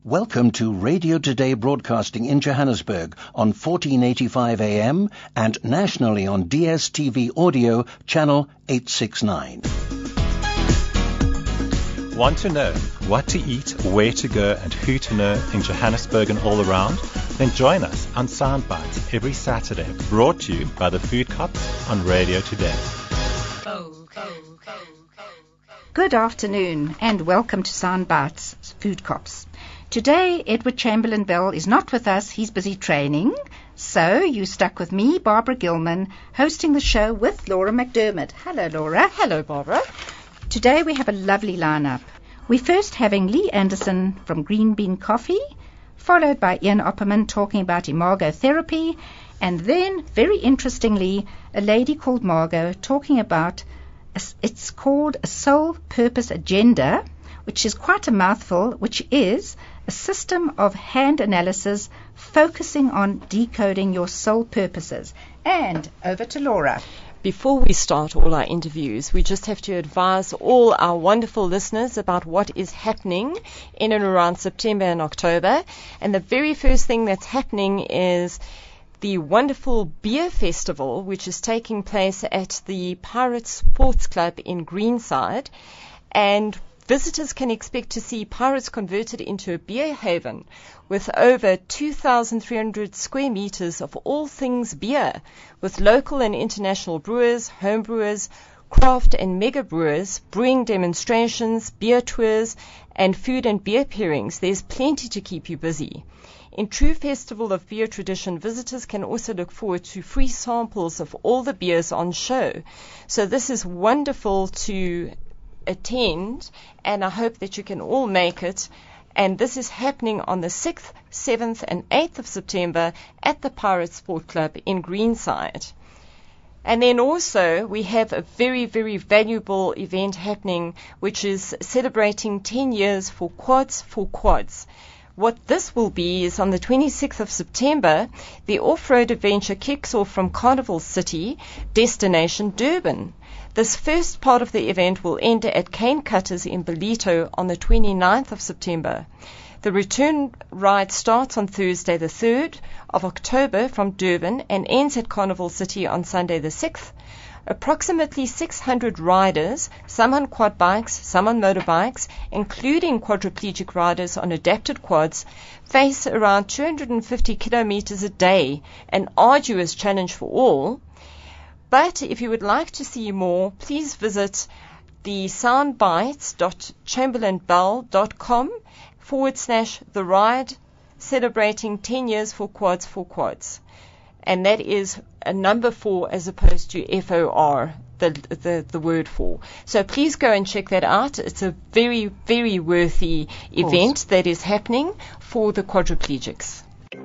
Welcome to Radio Today broadcasting in Johannesburg on 1485 AM and nationally on DSTV Audio Channel 869. Want to know what to eat, where to go and who to know in Johannesburg and all around? Then join us on Soundbites every Saturday, brought to you by the Food Cops on Radio Today. Good afternoon and welcome to Soundbites Food Cops. Today, Edward Chamberlain-Bell is not with us. He's busy training. So, you stuck with me, Barbara Gilman, hosting the show with Laura McDermott. Hello, Laura. Hello, Barbara. Today, we have a lovely lineup. We're first having Lee Anderson from Green Bean Coffee, followed by Ian Opperman talking about imago therapy, and then, very interestingly, a lady called Margot talking about, it's called a soul purpose agenda, which is quite a mouthful, which is a system of hand analysis focusing on decoding your soul purposes. And over to Laura. Before we start all our interviews, we just have to advise all our wonderful listeners about what is happening in and around September and October. And the very first thing that's happening is the wonderful beer festival, which is taking place at the Pirates Sports Club in Greenside. And visitors can expect to see Pirates converted into a beer haven with over 2,300 square meters of all things beer, with local and international brewers, home brewers, craft and mega brewers, brewing demonstrations, beer tours, and food and beer pairings. There's plenty to keep you busy. In true Festival of Beer tradition, visitors can also look forward to free samples of all the beers on show. So this is wonderful to attend, and I hope that you can all make it. And this is happening on the 6th, 7th and 8th of September at the Pirates Sport Club in Greenside. And then also we have a very, very valuable event happening, which is celebrating 10 years for Quads for Quads. What this will be is on the 26th of September, the off-road adventure kicks off from Carnival City, destination Durban. This first part of the event will end at Cane Cutters in Ballito on the 29th of September. The return ride starts on Thursday the 3rd of October from Durban and ends at Carnival City on Sunday the 6th. Approximately 600 riders, some on quad bikes, some on motorbikes, including quadriplegic riders on adapted quads, face around 250 kilometers a day, an arduous challenge for all. But if you would like to see more, please visit the soundbites.chamberlainbell.com/the ride celebrating 10 years for Quads for Quads. And that is a number 4 as opposed to FOR, the word for. So please go and check that out. It's a very, very worthy event that is happening for the quadriplegics.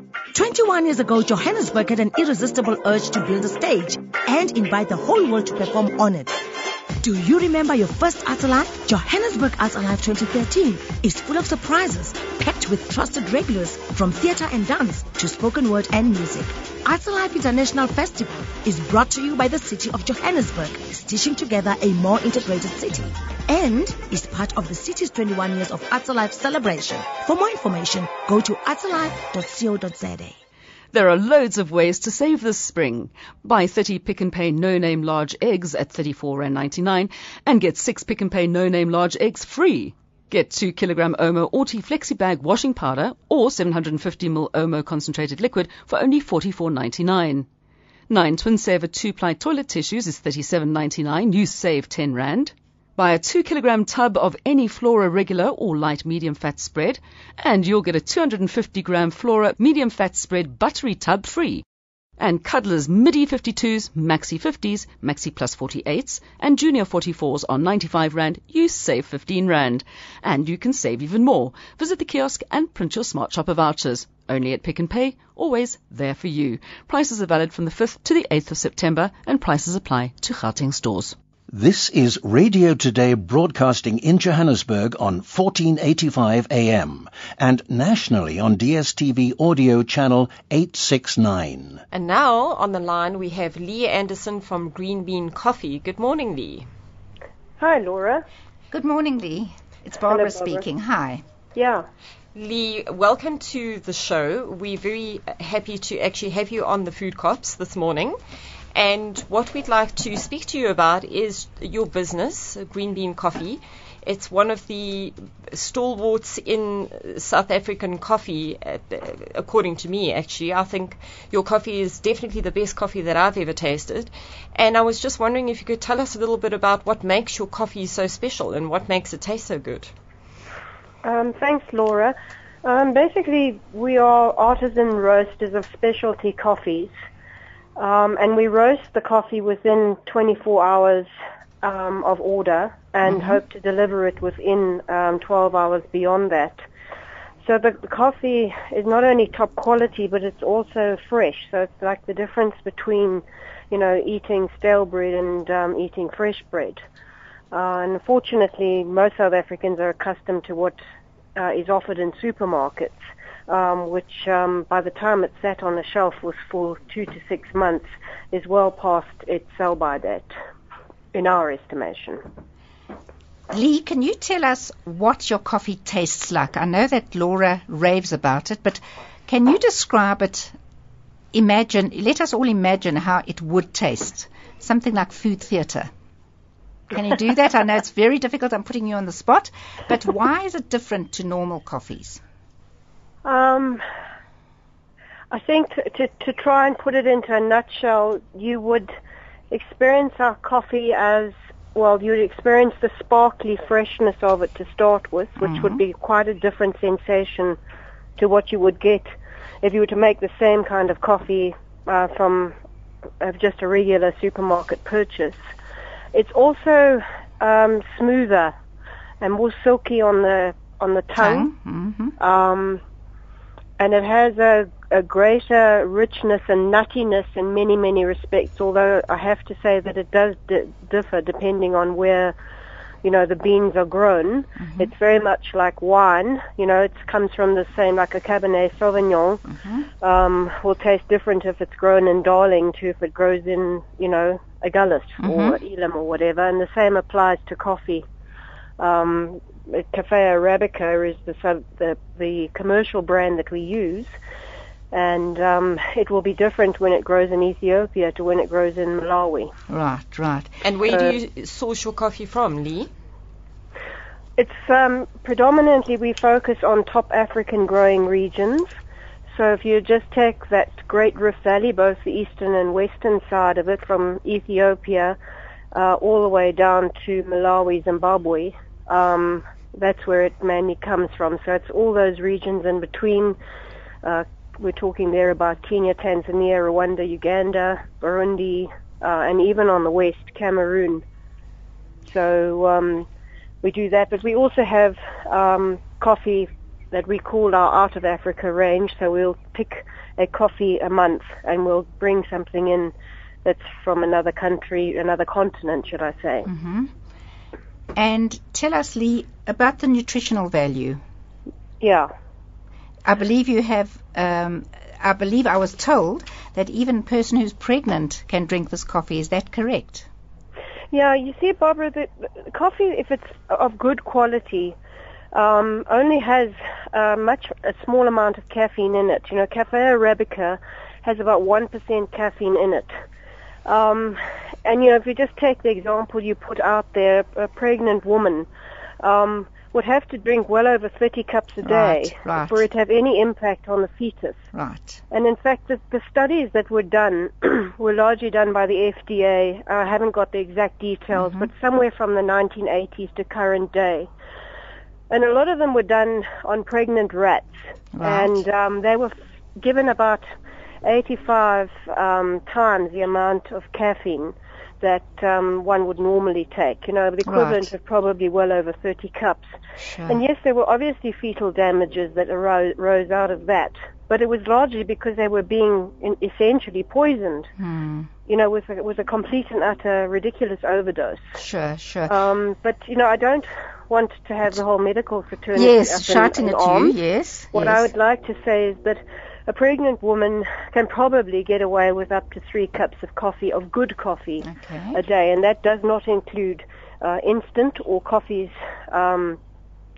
21 years ago, Johannesburg had an irresistible urge to build a stage and invite the whole world to perform on it. Do you remember your first Arts Alive? Johannesburg Arts Alive 2013 is full of surprises, packed with trusted regulars from theatre and dance to spoken word and music. Arts Alive International Festival is brought to you by the city of Johannesburg, stitching together a more integrated city, and is part of the city's 21 years of Arts Alive celebration. For more information, go to artsalive.co.za. There are loads of ways to save this spring. Buy 30 Pick n Pay no-name large eggs at R34.99 and get 6 Pick n Pay no-name large eggs free. Get 2 kilogram Omo Orti Flexi-Bag washing powder or 750 ml Omo concentrated liquid for only R44.99. 9 Twin Saver 2-ply toilet tissues is R37.99. You save R10. Buy a 2 kilogram tub of any Flora regular or light medium fat spread, and you'll get a 250 gram Flora medium fat spread buttery tub free. And Cuddler's Midi 52s, Maxi 50s, Maxi Plus 48s, and Junior 44s are R95. You save R15. And you can save even more. Visit the kiosk and print your Smart Shopper vouchers. Only at Pick n Pay, always there for you. Prices are valid from the 5th to the 8th of September, and prices apply to Gauteng stores. This is Radio Today broadcasting in Johannesburg on 1485 AM and nationally on DSTV Audio Channel 869. And now on the line we have Lee Anderson from Green Bean Coffee. Good morning, Lee. Hi, Laura. Good morning, Lee. It's Barbara speaking. Hi. Yeah. Lee, welcome to the show. We're very happy to actually have you on the Food Cops this morning. And what we'd like to speak to you about is your business, Green Bean Coffee. It's one of the stalwarts in South African coffee, according to me, actually. I think your coffee is definitely the best coffee that I've ever tasted. And I was just wondering if you could tell us a little bit about what makes your coffee so special and what makes it taste so good. Thanks, Laura. Basically, we are artisan roasters of specialty coffees, and we roast the coffee within 24 hours of order and hope to deliver it within 12 hours beyond that. So the coffee is not only top quality, but it's also fresh. So it's like the difference between, eating stale bread and eating fresh bread. Unfortunately, most South Africans are accustomed to what is offered in supermarkets, which by the time it's sat on the shelf for 2 to 6 months is well past its sell-by date, in our estimation. Lee, can you tell us what your coffee tastes like? I know that Laura raves about it, but can you describe it? Let us all imagine how it would taste. Something like food theatre. Can you do that? I know it's very difficult. I'm putting you on the spot. But why is it different to normal coffees? I think to try and put it into a nutshell, you would experience our coffee as, well, you'd experience the sparkly freshness of it to start with, which would be quite a different sensation to what you would get if you were to make the same kind of coffee from just a regular supermarket purchase. It's also smoother and more silky on the tongue. And it has a greater richness and nuttiness in many, many respects, although I have to say that it does differ depending on where, the beans are grown. It's very much like wine. It comes from the same, like a Cabernet Sauvignon. Will taste different if it's grown in Darling to if it grows in, Agulhas or Elam or whatever, and the same applies to coffee. Cafe Arabica is the commercial brand that we use, and it will be different when it grows in Ethiopia to when it grows in Malawi. Right. And where do you source your coffee from, Lee? It's predominantly we focus on top African growing regions. So if you just take that Great Rift Valley, both the eastern and western side of it, from Ethiopia all the way down to Malawi, Zimbabwe, that's where it mainly comes from. So it's all those regions in between. We're talking there about Kenya, Tanzania, Rwanda, Uganda, Burundi, and even on the west, Cameroon. So we do that, but we also have coffee that we call our Out of Africa range. So we'll pick a coffee a month and we'll bring something in that's from another country, another continent, should I say. And tell us, Lee, about the nutritional value. Yeah. I believe you have, I was told that even a person who's pregnant can drink this coffee. Is that correct? Yeah, you see, Barbara, the coffee, if it's of good quality, only has a small amount of caffeine in it. Cafe Arabica has about 1% caffeine in it. And if you just take the example you put out there, a pregnant woman would have to drink well over 30 cups a day for it to have any impact on the fetus. Right. And in fact, the studies that were done were largely done by the FDA. I haven't got the exact details, but somewhere from the 1980s to current day. And a lot of them were done on pregnant rats. Right. And they were given about 85 times the amount of caffeine that one would normally take, the equivalent of probably well over 30 cups. Sure. And yes, there were obviously fetal damages that arose out of that, but it was largely because they were being essentially poisoned, with a complete and utter ridiculous overdose. Sure. But, I don't want to have the whole medical fraternity shouting at you, yes. What I would like to say is that a pregnant woman can probably get away with up to 3 cups of coffee, of good coffee, a day, and that does not include instant or coffees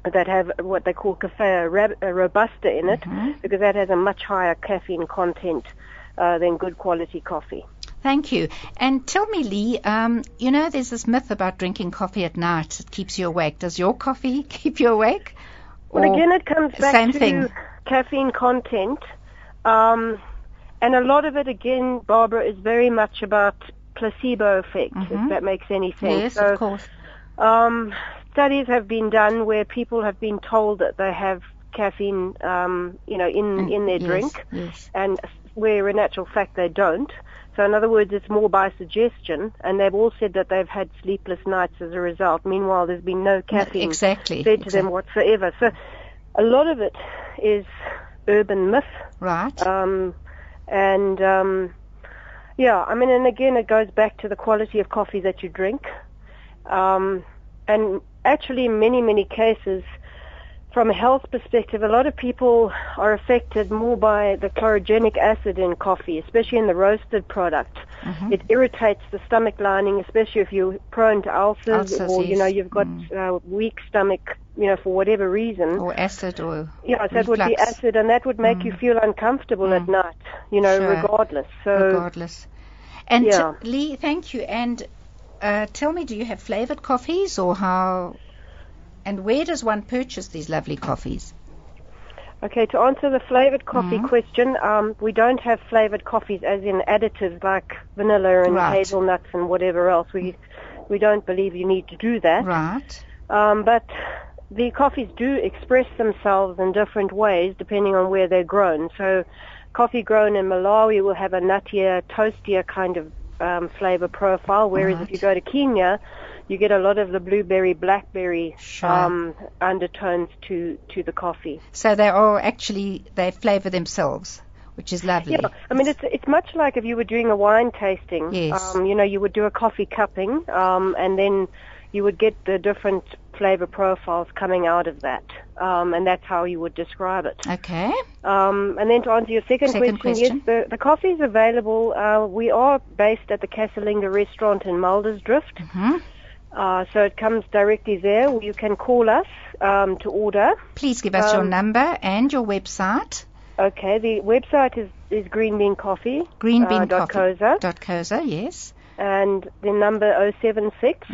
that have what they call Cafe Robusta in it, because that has a much higher caffeine content than good quality coffee. Thank you. And tell me, Lee, there's this myth about drinking coffee at night. It keeps you awake. Does your coffee keep you awake? Well, again, it comes back same to thing. Caffeine content. And a lot of it, again, Barbara, is very much about placebo effect, if that makes any sense. Yes, of course. Studies have been done where people have been told that they have caffeine, in their drink, and where in actual fact they don't. So in other words, it's more by suggestion, and they've all said that they've had sleepless nights as a result. Meanwhile, there's been no caffeine said to them whatsoever. So a lot of it is urban myth. Right. And again, it goes back to the quality of coffee that you drink. And actually, in many, many cases, from a health perspective, a lot of people are affected more by the chlorogenic acid in coffee, especially in the roasted product. It irritates the stomach lining, especially if you're prone to ulcers or, you've got weak stomach, for whatever reason. Or acid or so it would be acid, and that would make you feel uncomfortable at night, regardless. Regardless. And Lee, thank you. And tell me, do you have flavored coffees or how... And where does one purchase these lovely coffees? Okay, to answer the flavored coffee question, we don't have flavored coffees as in additives like vanilla and hazelnuts and whatever else. We don't believe you need to do that. Right. But the coffees do express themselves in different ways depending on where they're grown. So coffee grown in Malawi will have a nuttier, toastier kind of flavor profile, whereas if you go to Kenya, you get a lot of the blueberry, blackberry undertones to the coffee. So they flavor themselves, which is lovely. Yeah, I mean, it's much like if you were doing a wine tasting. Yes. You would do a coffee cupping, and then you would get the different flavor profiles coming out of that. And that's how you would describe it. Okay. And then to answer your second question, yes, the coffee is available. We are based at the Casalinga restaurant in Muldersdrift. So it comes directly there. You can call us to order. Please give us your number and your website. Okay, the website is Green Bean Coffee. greenbeancoffee.co.za, yes. And the number 076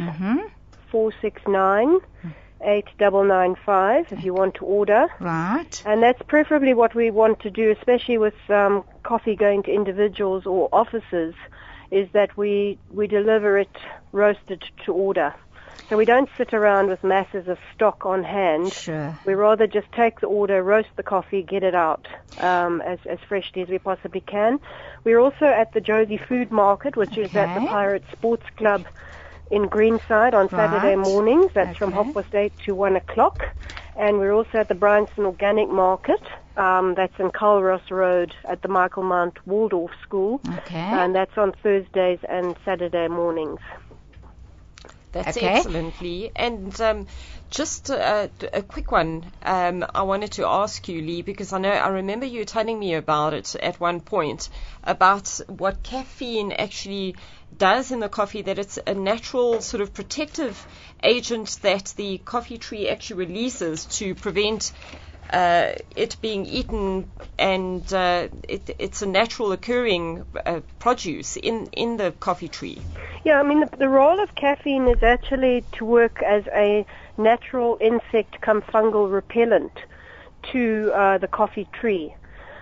469 8995 if you want to order. Right. And that's preferably what we want to do, especially with coffee going to individuals or offices, is that we deliver it roasted to order. So we don't sit around with masses of stock on hand. Sure. We rather just take the order, roast the coffee, get it out as freshly as we possibly can. We're also at the Josie Food Market, which is at the Pirate Sports Club in Greenside on Saturday mornings. That's from 8:30 to 1 o'clock. And we're also at the Bryanston Organic Market. That's in Culross Road at the Michael Mount Waldorf School. Okay. And that's on Thursdays and Saturday mornings. That's excellent, Lee. And just a quick one. I wanted to ask you, Lee, because I remember you telling me about it at one point, about what caffeine actually does in the coffee, that it's a natural sort of protective agent that the coffee tree actually releases to prevent it being eaten, and it's a natural occurring produce in the coffee tree. Yeah, I mean, the role of caffeine is actually to work as a natural insect cum fungal repellent to the coffee tree.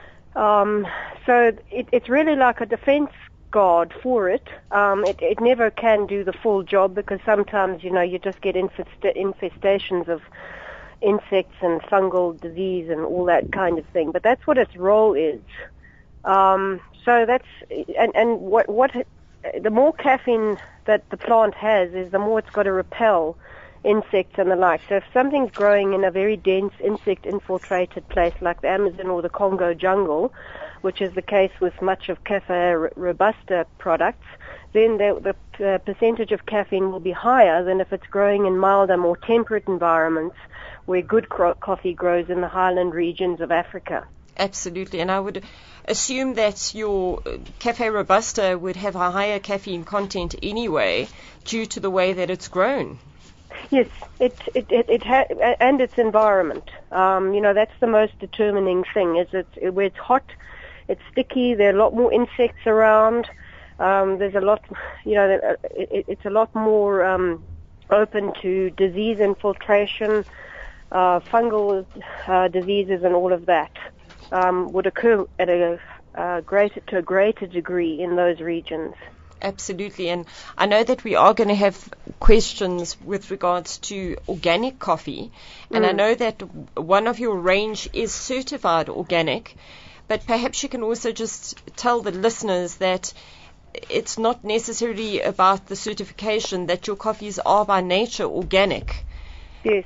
So it's really like a defense guard for it. It never can do the full job, because sometimes, you just get infestations of insects and fungal disease and all that kind of thing. But that's what its role is. So that's, and what the more caffeine that the plant has is the more it's got to repel insects and the like. So if something's growing in a very dense insect-infiltrated place like the Amazon or the Congo jungle, which is the case with much of Cafe Robusta products, then the percentage of caffeine will be higher than if it's growing in milder, more temperate environments where good coffee grows in the highland regions of Africa. Absolutely, and I would assume that your Cafe Robusta would have a higher caffeine content anyway due to the way that it's grown. Yes, and its environment. That's the most determining thing. Where it's hot, it's sticky. There are a lot more insects around. There's a lot, it's a lot more open to disease infiltration, fungal diseases, and all of that would occur at a greater degree in those regions. Absolutely, and I know that we are going to have questions with regards to organic coffee, and I know that one of your range is certified organic, but perhaps you can also just tell the listeners that it's not necessarily about the certification, that your coffees are by nature organic. Yes.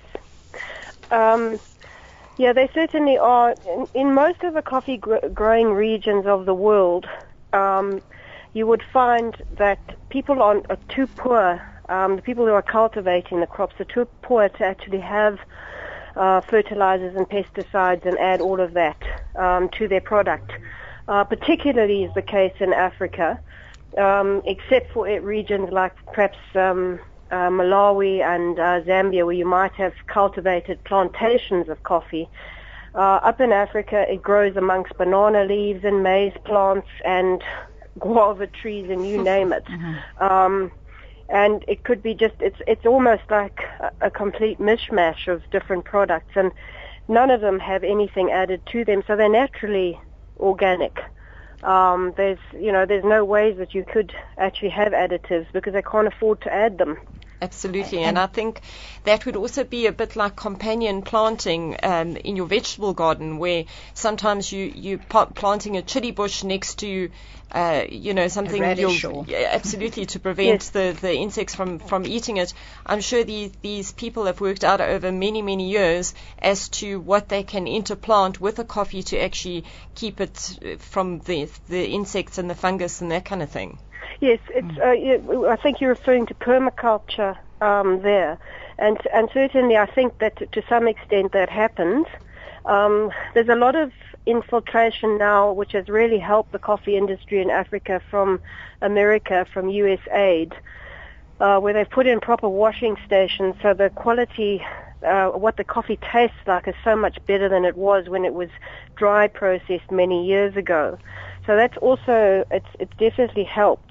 Yeah, they certainly are. In most of the coffee growing regions of the world, you would find that people are too poor, the people who are cultivating the crops are too poor to actually have fertilizers and pesticides and add all of that to their product. Particularly is the case in Africa, except for regions like perhaps Malawi and Zambia, where you might have cultivated plantations of coffee. Up in Africa, it grows amongst banana leaves and maize plants and guava trees and you name it. And it could be it's almost like a complete mishmash of different products, and none of them have anything added to them, so they're naturally organic. There's no ways that you could actually have additives because they can't afford to add them. Absolutely, and I think that would also be a bit like companion planting in your vegetable garden, where sometimes you planting a chili bush next to something absolutely to prevent the insects from eating it. I'm sure these people have worked out over many years as to what they can interplant with a coffee to actually keep it from the insects and the fungus and that kind of thing. Yes, I think you're referring to permaculture there, and certainly I think that to some extent that happens. There's a lot of infiltration now, which has really helped the coffee industry in Africa from America, from USAID, where they've put in proper washing stations, so the quality, what the coffee tastes like, is so much better than it was when it was dry processed many years ago. So that's also, it's definitely helped,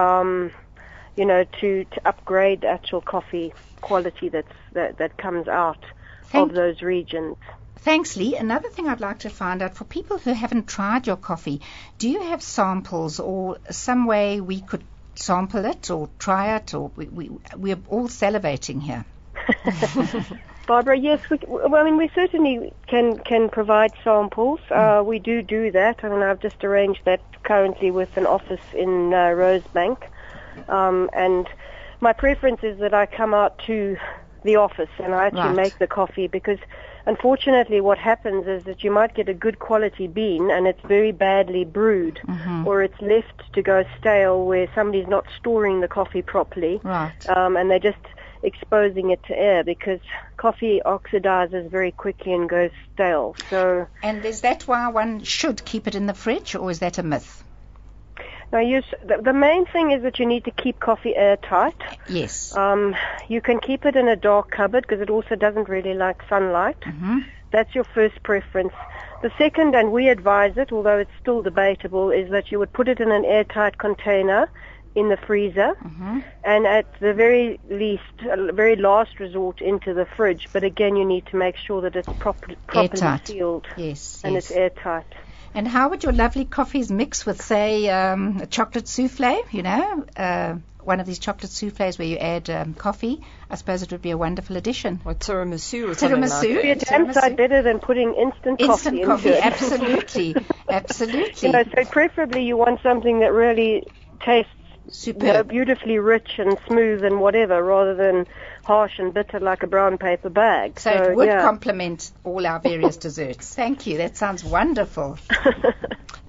to upgrade the actual coffee quality that comes out of those regions. Thanks, Lee. Another thing I'd like to find out, for people who haven't tried your coffee, do you have samples or some way we could sample it or try it? Or we're all salivating here. Barbara, yes, we certainly can provide samples. We do that. I've just arranged that currently with an office in Rosebank. And my preference is that I come out to the office and I actually make the coffee, because unfortunately what happens is that you might get a good quality bean and it's very badly brewed, or it's left to go stale where somebody's not storing the coffee properly, and they're just exposing it to air, because coffee oxidizes very quickly and goes stale. So, and is that why one should keep it in the fridge, or is that a myth? Now, the main thing is that you need to keep coffee airtight. Yes. You can keep it in a dark cupboard because it also doesn't really like sunlight. That's your first preference. The second, and we advise it, although it's still debatable, is that you would put it in an airtight container in the freezer, and at the very least, very last resort, into the fridge. But again, you need to make sure that it's properly sealed. Yes, and it's airtight. And how would your lovely coffees mix with, say, a chocolate souffle? One of these chocolate souffles where you add coffee. I suppose it would be a wonderful addition. Or tiramisu or something like that. It would be a damn sight better than putting instant coffee into it. Absolutely. So preferably you want something that really tastes beautifully rich and smooth and whatever, rather than harsh and bitter like a brown paper bag. So it would complement all our various desserts. Thank you. That sounds wonderful.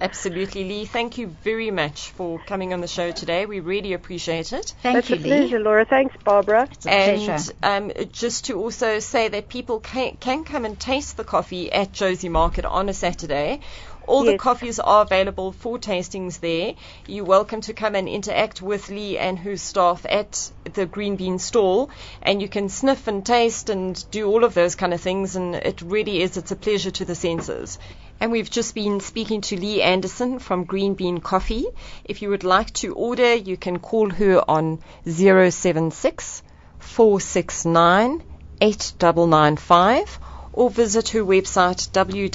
Absolutely, Lee. Thank you very much for coming on the show today. We really appreciate it. Thank you, It's a pleasure, Laura. Thanks, Barbara. It's a pleasure. And just to also say that people can come and taste the coffee at Josie Market on a Saturday. All the coffees are available for tastings there. You're welcome to come and interact with Lee and her staff at the Green Bean stall, and you can sniff and taste and do all of those kind of things, and it really is, it's a pleasure to the senses. And we've just been speaking to Lee Anderson from Green Bean Coffee. If you would like to order, you can call her on 076 469 8995 or visit her website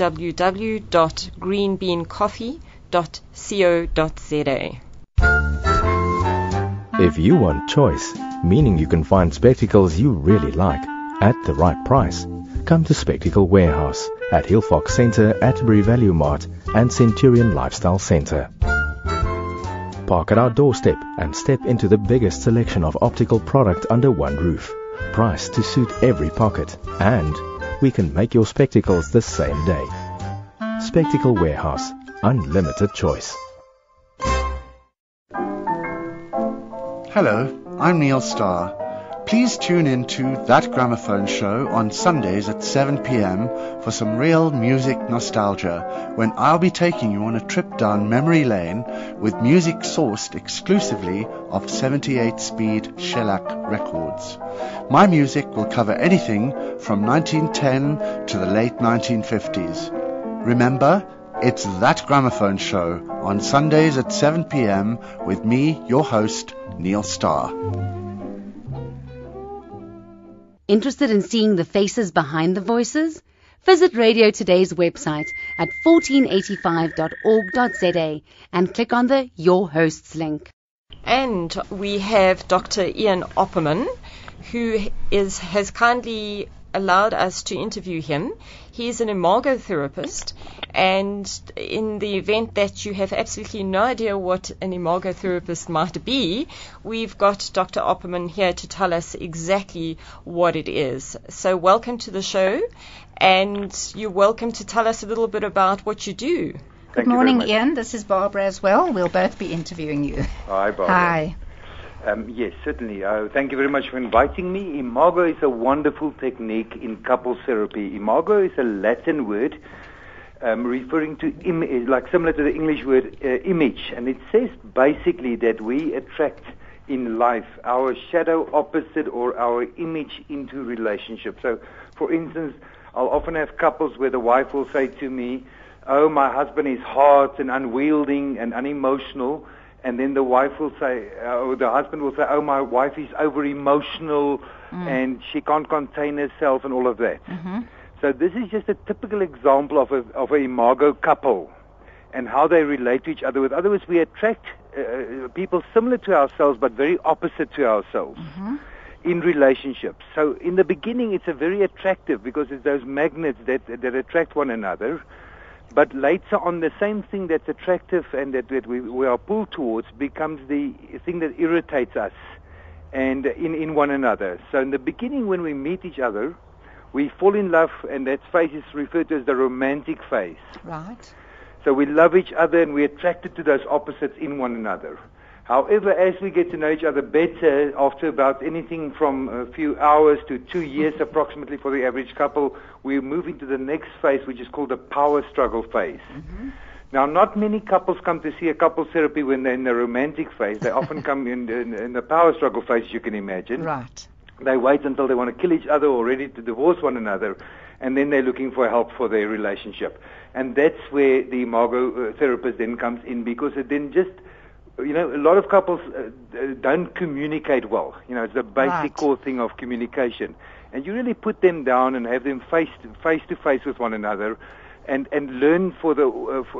www.greenbeancoffee.co.za. If you want choice, meaning you can find spectacles you really like at the right price, come to Spectacle Warehouse at Hillfox Centre, Atterbury Value Mart and Centurion Lifestyle Centre. Park at our doorstep and step into the biggest selection of optical product under one roof, priced to suit every pocket, and we can make your spectacles the same day. Spectacle Warehouse, unlimited choice. Hello, I'm Neil Starr. Please tune in to That Gramophone Show on Sundays at 7 p.m. for some real music nostalgia, when I'll be taking you on a trip down memory lane with music sourced exclusively off 78-speed shellac records. My music will cover anything from 1910 to the late 1950s. Remember, it's That Gramophone Show on Sundays at 7 p.m. with me, your host, Neil Starr. Interested in seeing the faces behind the voices? Visit Radio Today's website at 1485.org.za and click on the Your Hosts link. And we have Dr. Ian Opperman, who has kindly allowed us to interview him. He's an imago therapist, and in the event that you have absolutely no idea what an imago therapist might be, we've got Dr. Opperman here to tell us exactly what it is. So welcome to the show, and you're welcome to tell us a little bit about what you do. Good morning, Ian. This is Barbara as well. We'll both be interviewing you. Hi, Barbara. Hi. Yes, certainly. Thank you very much for inviting me. Imago is a wonderful technique in couples therapy. Imago is a Latin word referring to image, like similar to the English word image, and it says basically that we attract in life our shadow opposite or our image into relationship. So, for instance, I'll often have couples where the wife will say to me, "Oh, my husband is hard and unwielding and unemotional." And then the wife will say, or the husband will say, "Oh, my wife is over-emotional and she can't contain herself," and all of that. Mm-hmm. So this is just a typical example of a imago couple and how they relate to each other. In other words, we attract people similar to ourselves but very opposite to ourselves in relationships. So in the beginning, it's a very attractive because it's those magnets that attract one another. But later on, the same thing that's attractive and that we are pulled towards becomes the thing that irritates us and in one another. So in the beginning, when we meet each other, we fall in love, and that phase is referred to as the romantic phase. Right. So we love each other and we're attracted to those opposites in one another. However, as we get to know each other better, after about anything from a few hours to 2 years approximately for the average couple, we move into the next phase, which is called the power struggle phase. Mm-hmm. Now, not many couples come to see a couples therapy when they're in the romantic phase. They often come in the power struggle phase, you can imagine. Right. They wait until they want to kill each other or ready to divorce one another, and then they're looking for help for their relationship. And that's where the imago therapist then comes in, because it then just... You know, a lot of couples don't communicate well. You know, it's the basic core thing of communication. And you really put them down and have them face to face with one another, and learn for the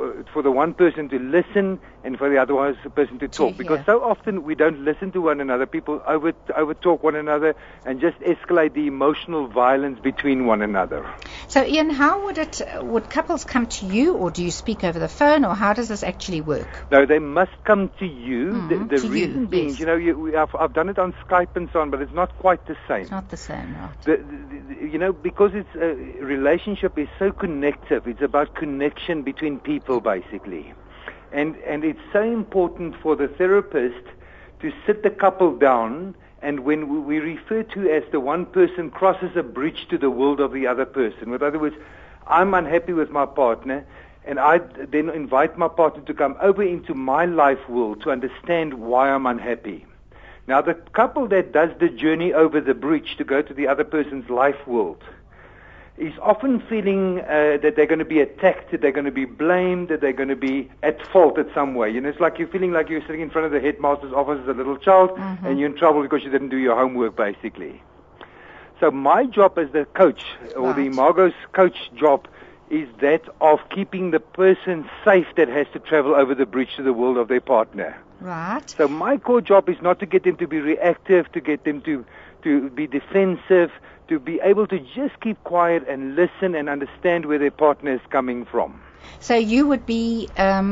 one person to listen and for the other person to talk. Because so often we don't listen to one another. People over talk one another and just escalate the emotional violence between one another. So, Ian, how would couples come to you, or do you speak over the phone, or how does this actually work? No, they must come to you. The reason being, you know, I've done it on Skype and so on, but it's not quite the same. It's not the same, right? You know, because it's relationship is so connective. It's about connection between people, basically. And it's so important for the therapist to sit the couple down, and when we refer to as the one person crosses a bridge to the world of the other person. In other words, I'm unhappy with my partner, and I then invite my partner to come over into my life world to understand why I'm unhappy. Now, the couple that does the journey over the bridge to go to the other person's life world is often feeling that they're going to be attacked, that they're going to be blamed, that they're going to be at fault in some way. It's like you're feeling like you're sitting in front of the headmaster's office as a little child, and you're in trouble because you didn't do your homework, basically. So my job as the coach, or the Imago's coach job, is that of keeping the person safe that has to travel over the bridge to the world of their partner. Right. So my core job is not to get them to be reactive, to get them to be defensive, to be able to just keep quiet and listen and understand where their partner is coming from. So you would be,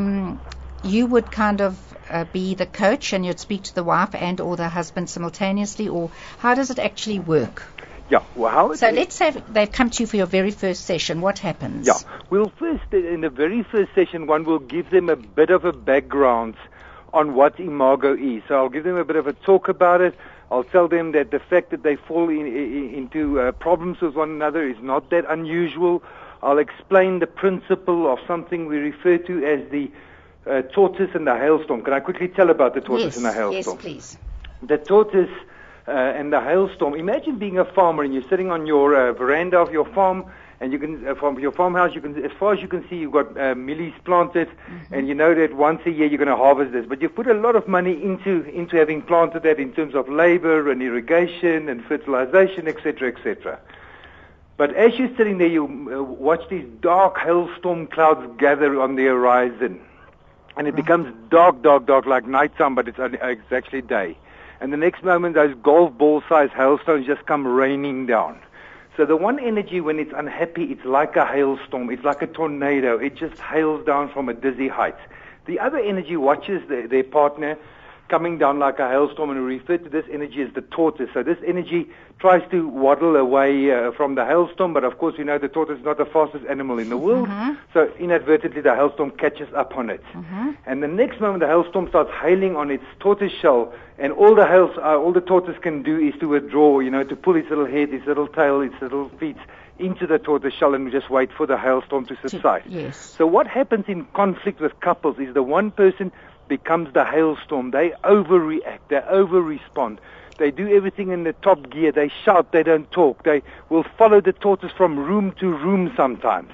you would kind of be the coach, and you'd speak to the wife and or the husband simultaneously, or how does it actually work? Yeah, well, so let's say they've come to you for your very first session. What happens? Yeah, well, first, in the very first session, one will give them a bit of a background on what Imago is. So I'll give them a bit of a talk about it. I'll tell them that the fact that they fall into problems with one another is not that unusual. I'll explain the principle of something we refer to as the tortoise and the hailstorm. Can I quickly tell about the tortoise and the hailstorm? Yes, please. The tortoise and the hailstorm. Imagine being a farmer and you're sitting on your veranda of your farm, and you can, from your farmhouse, you can, as far as you can see, you've got millies planted, and you know that once a year you're going to harvest this. But you've put a lot of money into having planted that in terms of labor and irrigation and fertilization, etc., etc. But as you're sitting there, you watch these dark hailstorm clouds gather on the horizon, and it becomes dark, dark, dark, like nighttime, but it's actually day. And the next moment, those golf ball-sized hailstones just come raining down. So the one energy, when it's unhappy, it's like a hailstorm. It's like a tornado. It just hails down from a dizzy height. The other energy watches their partner coming down like a hailstorm, and we refer to this energy as the tortoise. So this energy tries to waddle away from the hailstorm, but of course we know the tortoise is not the fastest animal in the world, so inadvertently the hailstorm catches up on it. And the next moment the hailstorm starts hailing on its tortoise shell, and all the tortoise can do is to withdraw, to pull its little head, its little tail, its little feet into the tortoise shell and just wait for the hailstorm to subside. Yes. So what happens in conflict with couples is the one person becomes the hailstorm. They overreact, they over-respond. They do everything in the top gear. They shout, they don't talk. They will follow the tortoise from room to room sometimes.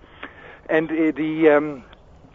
And the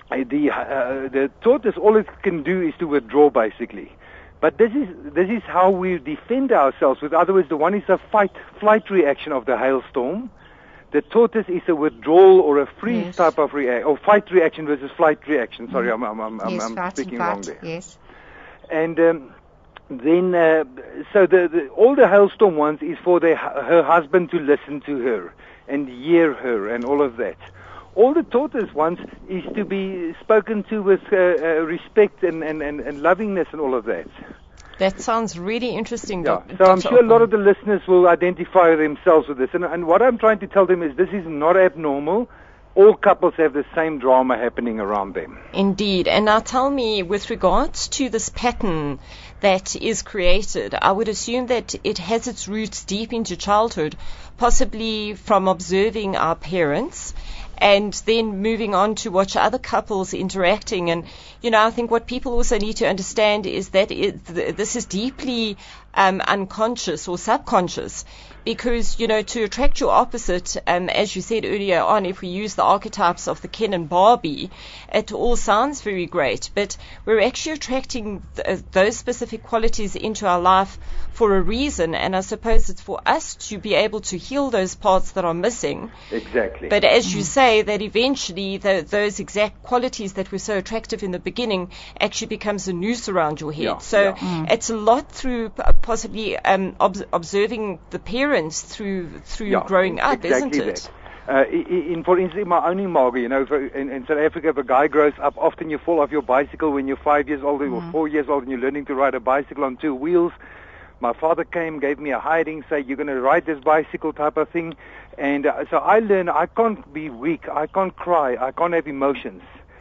tortoise, all it can do is to withdraw, basically. But this is how we defend ourselves. In other words, the one is a fight-flight reaction of the hailstorm. The tortoise is a withdrawal or a freeze type of or fight reaction versus flight reaction. Sorry, I'm speaking wrong there. Yes. And then, so all the hailstorm wants is for her husband to listen to her and hear her and all of that. All the tortoise wants is to be spoken to with respect and lovingness and all of that. That sounds really interesting. Yeah. So I'm sure a lot of the listeners will identify themselves with this. And what I'm trying to tell them is this is not abnormal. All couples have the same drama happening around them. Indeed. And now tell me, with regards to this pattern that is created, I would assume that it has its roots deep into childhood, possibly from observing our parents, and then moving on to watch other couples interacting. And, I think what people also need to understand is that this is deeply unconscious or subconscious, because, to attract your opposite, as you said earlier on, if we use the archetypes of the Ken and Barbie, it all sounds very great, but we're actually attracting those specific qualities into our life for a reason, and I suppose it's for us to be able to heal those parts that are missing. Exactly. But as you say, that eventually those exact qualities that were so attractive in the beginning actually becomes a noose around your head. It's a lot through possibly observing the parents through growing up, exactly isn't it? For instance, in my own Imago, in South Africa, if a guy grows up, often you fall off your bicycle when you're 5 years old or 4 years old and you're learning to ride a bicycle on two wheels. My father came, gave me a hiding, say, you're going to ride this bicycle type of thing. And so I learned I can't be weak, I can't cry, I can't have emotions.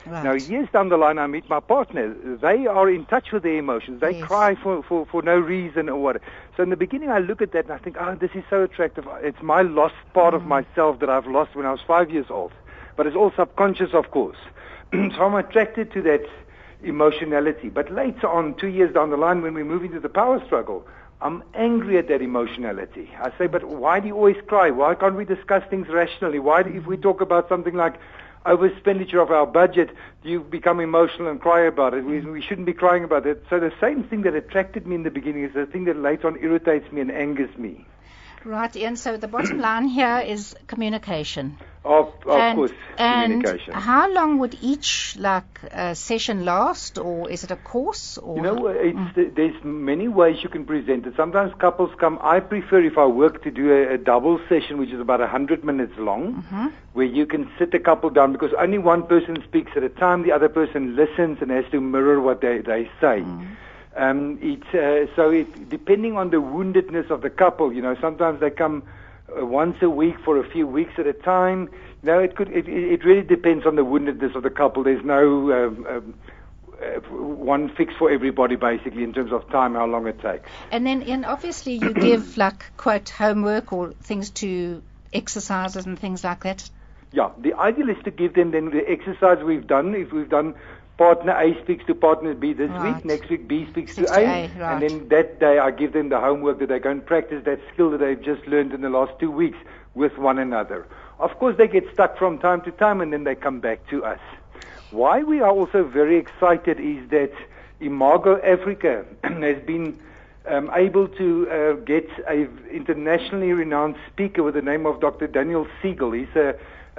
Right. Now, years down the line, I meet my partner. They are in touch with their emotions. They cry for no reason or what. So in the beginning, I look at that and I think, oh, this is so attractive. It's my lost part of myself that I've lost when I was 5 years old. But it's all subconscious, of course. So I'm attracted to that emotionality. But later on, 2 years down the line, when we move into the power struggle, I'm angry at that emotionality. I say, but why do you always cry? Why can't we discuss things rationally? Why, if we talk about something like overexpenditure of our budget, do you become emotional and cry about it? We shouldn't be crying about it. So the same thing that attracted me in the beginning is the thing that later on irritates me and angers me. Right, Ian. So the bottom line here is communication. Of course, communication. And how long would each session last, or is it a course? Or there's many ways you can present it. Sometimes couples come. I prefer, if I work, to do a double session, which is about 100 minutes long, where you can sit a couple down, because only one person speaks at a time. The other person listens and has to mirror what they say. Depending on the woundedness of the couple, sometimes they come once a week for a few weeks at a time. It really depends on the woundedness of the couple. There's no one fix for everybody, basically, in terms of time, how long it takes. And then, obviously, you give quote homework or things to exercises and things like that. Yeah, the ideal is to give them then the exercise we've done. If we've done partner A speaks to partner B this week, next week B speaks to A, and then that day I give them the homework that they go and practice that skill that they've just learned in the last 2 weeks with one another. Of course, they get stuck from time to time, and then they come back to us. Why we are also very excited is that Imago Africa has been able to get an internationally renowned speaker with the name of Dr. Daniel Siegel. He's a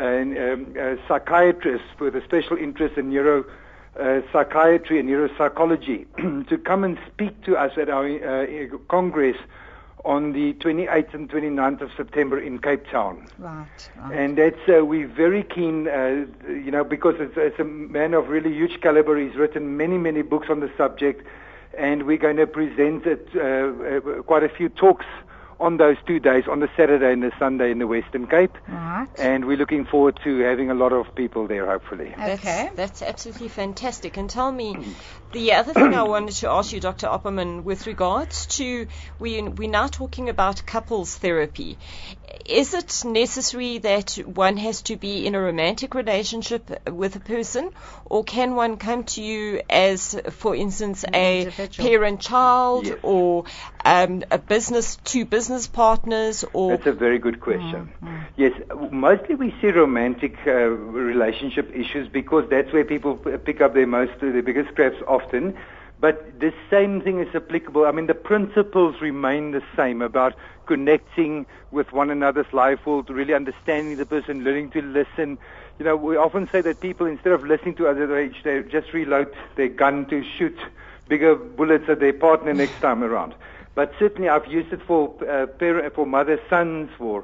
psychiatrist with a special interest in psychiatry and neuropsychology, to come and speak to us at our Congress on the 28th and 29th of September in Cape Town. Right. And that's we're very keen, because it's a man of really huge caliber. He's written many, many books on the subject, and we're going to present quite a few talks on those 2 days, on the Saturday and the Sunday in the Western Cape. Right. And we're looking forward to having a lot of people there, hopefully. Okay. That's absolutely fantastic. And tell me, the other thing I wanted to ask you, Dr. Opperman, with regards to, we're now talking about couples therapy. Is it necessary that one has to be in a romantic relationship with a person, or can one come to you as, for instance, a parent-child, or two business partners? Or That's a very good question. Yes, mostly we see romantic relationship issues because that's where people pick up their biggest scraps often. But the same thing is applicable. I mean, the principles remain the same about connecting with one another's life world, really understanding the person, learning to listen. We often say that people, instead of listening to others, they just reload their gun to shoot bigger bullets at their partner next time around. But certainly I've used it for mothers, sons, for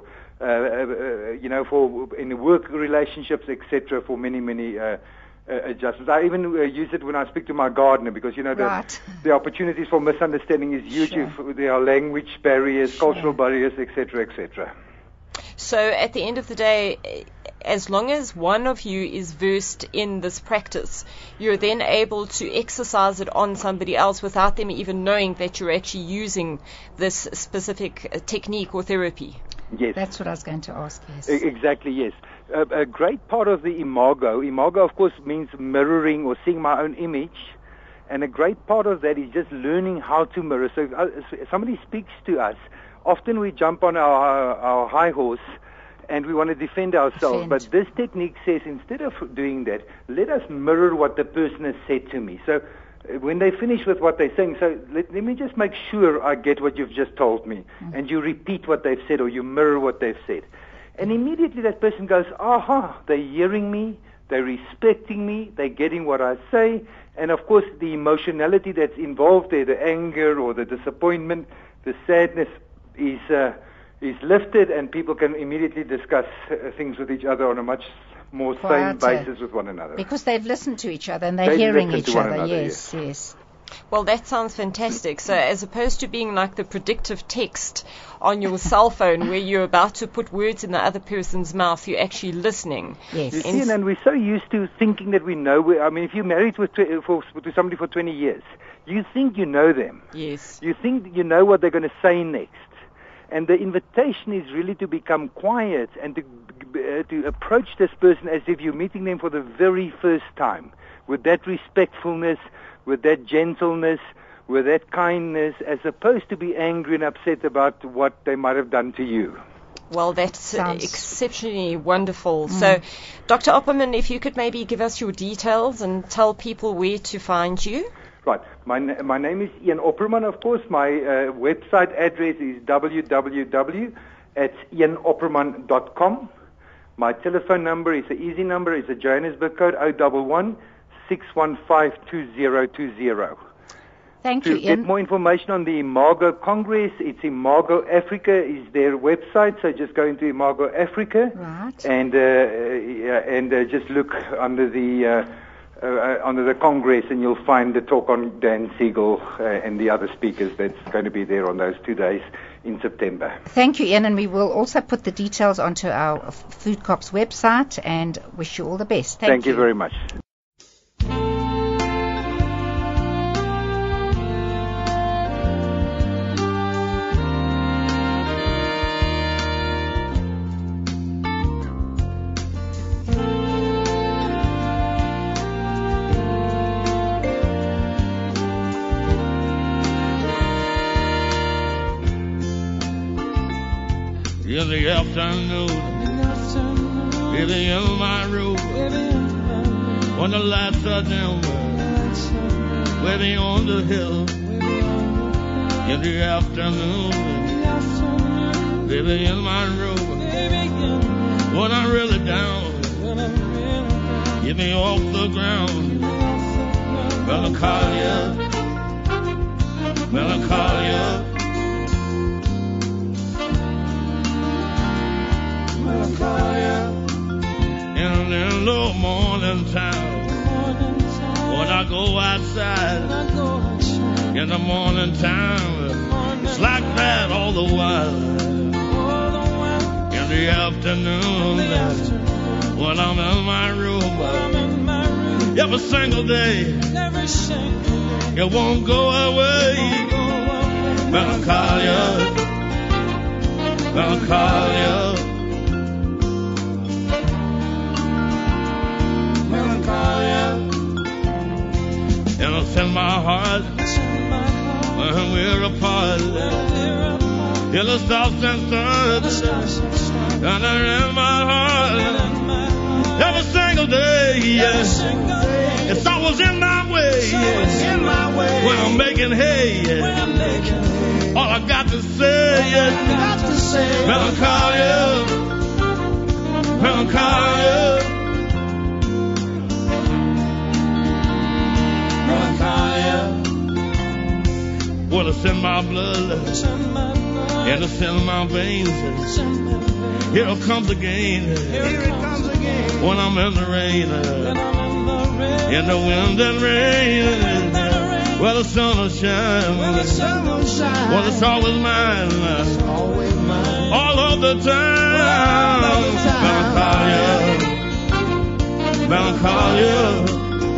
in work relationships, etc., for many adjustments. I even use it when I speak to my gardener, because the opportunities for misunderstanding is huge if there are language barriers, cultural barriers, etc., etc. So at the end of the day, as long as one of you is versed in this practice, you're then able to exercise it on somebody else without them even knowing that you're actually using this specific technique or therapy. Yes. That's what I was going to ask, yes. Exactly, yes. A great part of the imago of course means mirroring or seeing my own image, and a great part of that is just learning how to mirror. So if somebody speaks to us, often we jump on our high horse and we want to defend ourselves. But this technique says, instead of doing that, let us mirror what the person has said to me. So when they finish with what they're saying, so let me just make sure I get what you've just told me. And you repeat what they've said, or you mirror what they've said. And immediately that person goes, aha, they're hearing me, they're respecting me, they're getting what I say. And of course the emotionality that's involved there, the anger or the disappointment, the sadness is lifted, and people can immediately discuss things with each other on a much more sane basis with one another. Because they've listened to each other and they're hearing each other. Yes. Well, that sounds fantastic. So as opposed to being like the predictive text on your cell phone where you're about to put words in the other person's mouth, you're actually listening. Yes. You see, and we're so used to thinking that we know. I mean, if you're married to somebody for 20 years, you think you know them. Yes. You think you know what they're going to say next. And the invitation is really to become quiet and to approach this person as if you're meeting them for the very first time, with that respectfulness, with that gentleness, with that kindness, as opposed to be angry and upset about what they might have done to you. Well, that's exceptionally wonderful. So, Dr. Opperman, if you could maybe give us your details and tell people where to find you. Right. My name is Ian Opperman, of course. My website address is www.ianopperman.com. My telephone number is an easy number. It's a Johannesburg code 011-615-2020. Thank you, To Ian. get more information on the Imago Congress, it's Imago Africa is their website. So just go into Imago Africa and just look under the Congress, and you'll find the talk on Dan Siegel and the other speakers that's going to be there on those 2 days in September. Thank you, Ian, and we will also put the details onto our Food Corps website, and wish you all the best. Thank you very much. In the afternoon, baby, in my room, when the lights are dim, baby, on the hill. In the afternoon, baby, in my room, when I'm really down, get me off the ground. Melancholia, melancholia. In the morning time, when I go outside, in the morning time, it's like that all the while. In the afternoon, when I'm in my room, every single day, it won't go away. Melancholia, melancholia. And it's in my heart when we're apart. In the stops and starts, and they're in my heart. Every single day, yes. It's always in my way. When I'm making hay, all I got to say is melancholia, melancholia. Well, it's in my blood, and it's in my veins. Here it comes again, when I'm in the rain, in the wind and rain. Well, the sun will shine, well, it's always mine, all of the time. Melancholia, melancholia.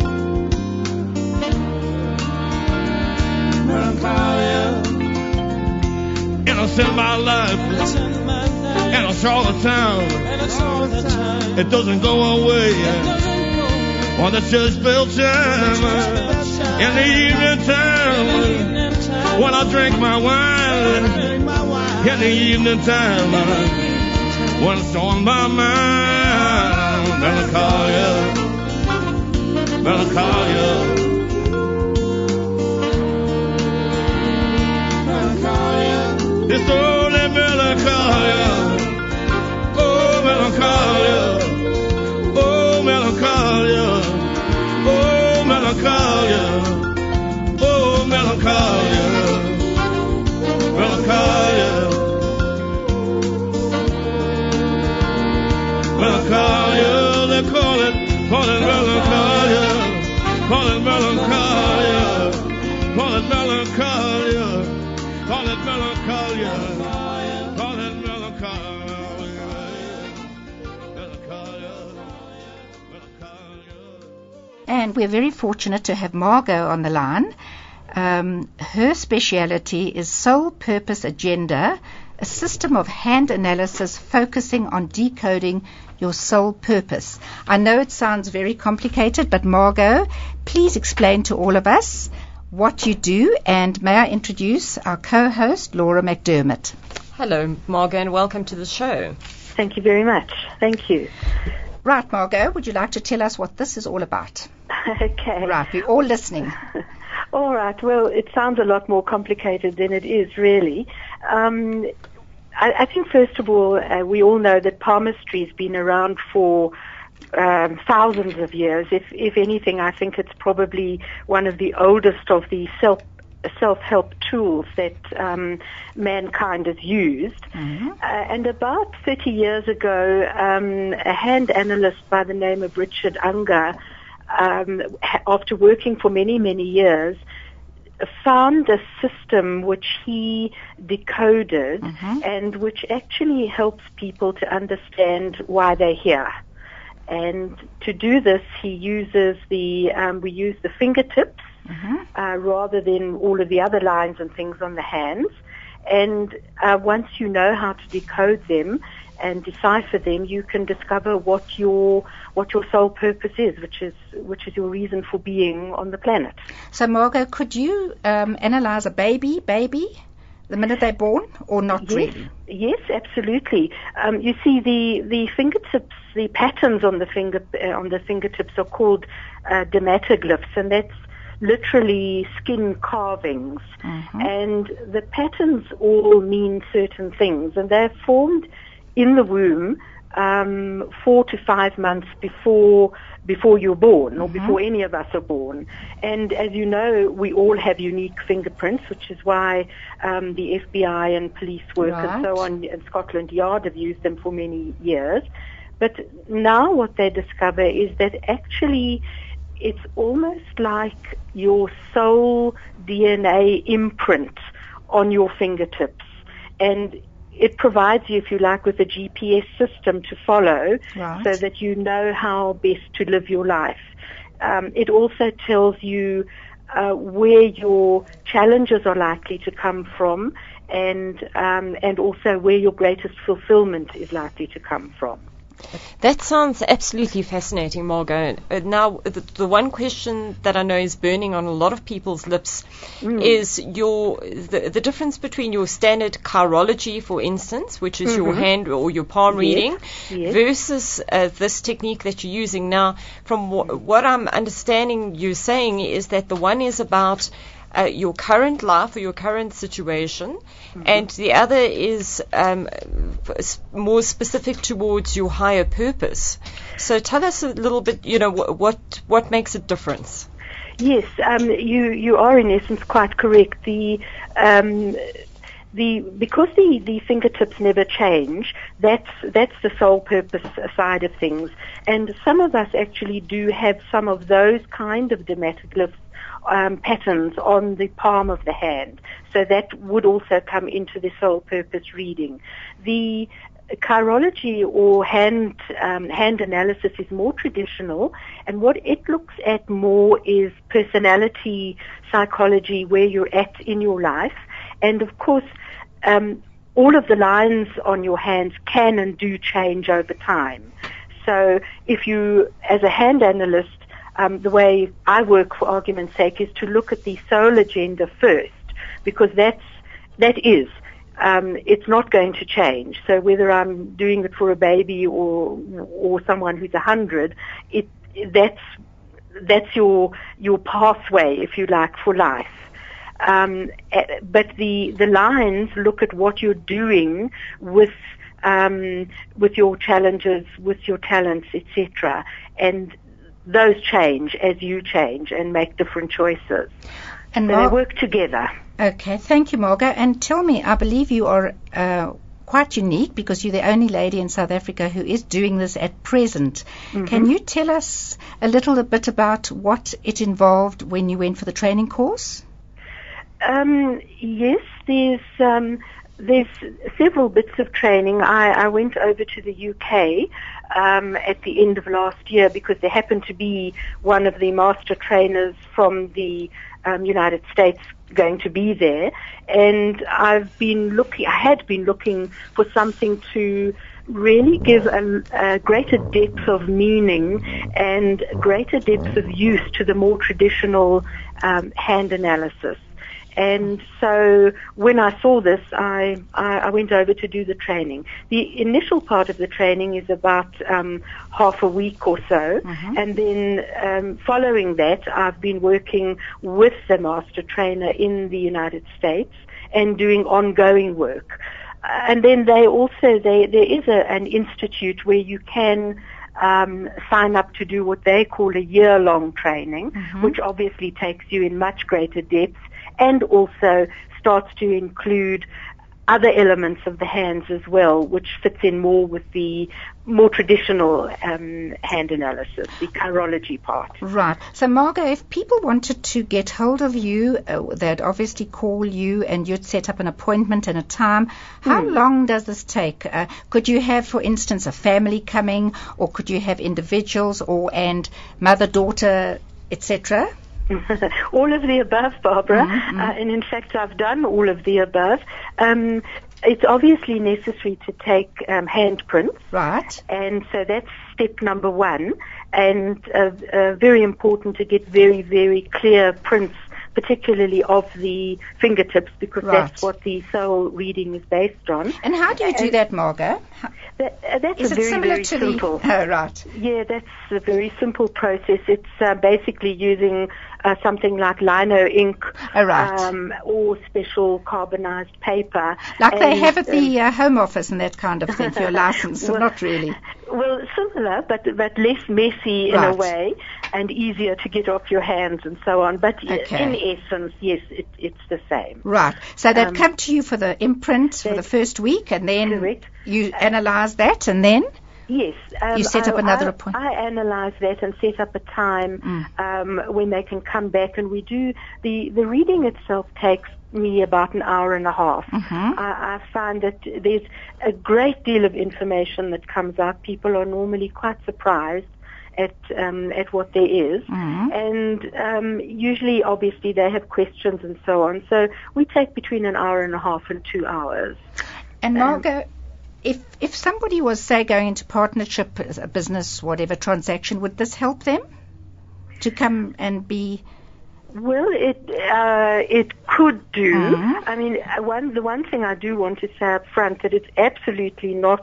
And it's in my life, and it's all the time. It doesn't go away on the church bell chime. In the evening time, when I drink my wine. In the evening time, when it's on my mind. Melancholia, melancholia. It's only melancholia, oh melancholia, oh melancholia, oh melancholia, oh melancholia, melancholia, melancholia. They call it melancholia, call it melancholia, call it melancholia, call it melancholia, call it melancholia. And we're very fortunate to have Margot on the line. Her speciality is Soul Purpose Agenda, a system of hand analysis focusing on decoding your soul purpose. I know it sounds very complicated, but Margot, please explain to all of us what you do, and may I introduce our co-host, Laura McDermott. Hello, Margot, and welcome to the show. Thank you very much. Thank you. Right, Margot, would you like to tell us what this is all about? Okay. Right, we're all listening. All right. Well, it sounds a lot more complicated than it is, really. I think, first of all, we all know that palmistry has been around for thousands of years. If anything, I think it's probably one of the oldest of the self-help tools that mankind has used. Mm-hmm. And about 30 years ago, a hand analyst by the name of Richard Unger, after working for many, many years, found a system which he decoded and which actually helps people to understand why they're here. And to do this, he uses we use the fingertips rather than all of the other lines and things on the hands. And once you know how to decode them and decipher them, you can discover what your soul purpose is, which is your reason for being on the planet. So, Margot, could you analyze a baby the minute they're born, or not really? Yes, absolutely. You see, the fingertips, the patterns on the fingertips are called dermatoglyphs, and that's literally skin carvings. And the patterns all mean certain things, and they're formed in the womb 4 to 5 months before you're born, or before any of us are born. And as you know, we all have unique fingerprints, which is why the FBI and police work and so on, and Scotland Yard have used them for many years. But now what they discover is that actually it's almost like your soul DNA imprint on your fingertips. And it provides you, if you like, with a GPS system to follow so that you know how best to live your life. It also tells you where your challenges are likely to come from, and also where your greatest fulfillment is likely to come from. That sounds absolutely fascinating, Margot. Now, the one question that I know is burning on a lot of people's lips is the difference between your standard chirology, for instance, which is your hand or your palm reading, versus this technique that you're using. Now, from what I'm understanding you're saying is that the one is about your current life or your current situation, and the other is more specific towards your higher purpose. So tell us a little bit, what makes a difference? Yes, you are in essence quite correct. Because the fingertips never change, that's the soul purpose side of things. And some of us actually do have some of those kind of dermatoglyphs patterns on the palm of the hand. So that would also come into the soul purpose reading. The chirology or hand analysis is more traditional, and what it looks at more is personality psychology, where you're at in your life. And of course, all of the lines on your hands can and do change over time. So if you, as a hand analyst, the way I work, for argument's sake, is to look at the soul agenda first, because that is, it's not going to change. So whether I'm doing it for a baby or someone who's 100, that's your pathway, if you like, for life. But the lines look at what you're doing with your challenges, with your talents, etc., and those change as you change and make different choices. And so they work together. Okay, thank you, Margot. And tell me, I believe you are quite unique because you're the only lady in South Africa who is doing this at present. Can you tell us a little bit about what it involved when you went for the training course? Yes, there's several bits of training. I went over to the UK at the end of last year because there happened to be one of the master trainers from the United States going to be there, and I had been looking for something to really give a greater depth of meaning and greater depth of use to the more traditional hand analysis. And so when I saw this, I went over to do the training. The initial part of the training is about half a week or so. And then following that, I've been working with the master trainer in the United States and doing ongoing work. And then there is an institute where you can sign up to do what they call a year-long training, which obviously takes you in much greater depth and also starts to include other elements of the hands as well, which fits in more with the more traditional hand analysis, the chirology part. Right. So, Margot, if people wanted to get hold of you, they'd obviously call you and you'd set up an appointment and a time. How long does this take? Could you have, for instance, a family coming, or could you have individuals and mother, daughter, etc.? All of the above, Barbara. And in fact, I've done all of the above. It's obviously necessary to take handprints. Right. And so that's step number one. And very important to get very, very clear prints, particularly of the fingertips, because that's what the soul reading is based on. And how do you do that, Margot? That's is a it very, similar very to simple. Right. Yeah, that's a very simple process. It's basically using something like lino ink or special carbonized paper. Like they have at the Home Office and that kind of thing for your license, so not really. Well, similar, but less messy in a way, and easier to get off your hands and so on. But in essence, yes, it's the same. Right. So they'd come to you for the imprint for the first week, and then you analyze that, and then? Yes. You set up another appointment. I analyze that and set up a time when they can come back, and we do the reading itself takes me about an hour and a half. I find that there's a great deal of information that comes out. People are normally quite surprised at what there is, and usually, obviously, they have questions and so on. So we take between an hour and a half and 2 hours. And Margot, if somebody was, say, going into partnership, a business, whatever transaction, would this help them to come and be? Well, it could do. I mean, the one thing I do want to say up front that it's absolutely not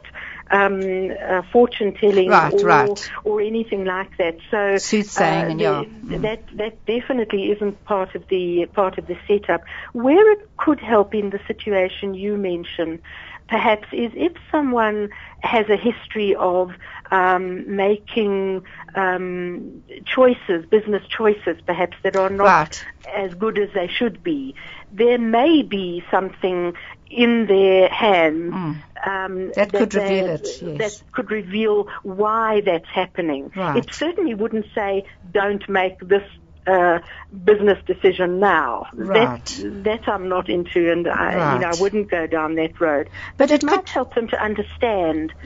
fortune telling or anything like that. So soothsaying, that definitely isn't part of the setup. Where it could help in the situation you mentioned, perhaps, is if someone has a history of making business choices, perhaps, that are not as good as they should be. There may be something in their hands that could reveal it. Yes. That could reveal why that's happening. It certainly wouldn't say, don't make this business decision now. That I'm not into, and I wouldn't go down that road. But it might help them to understand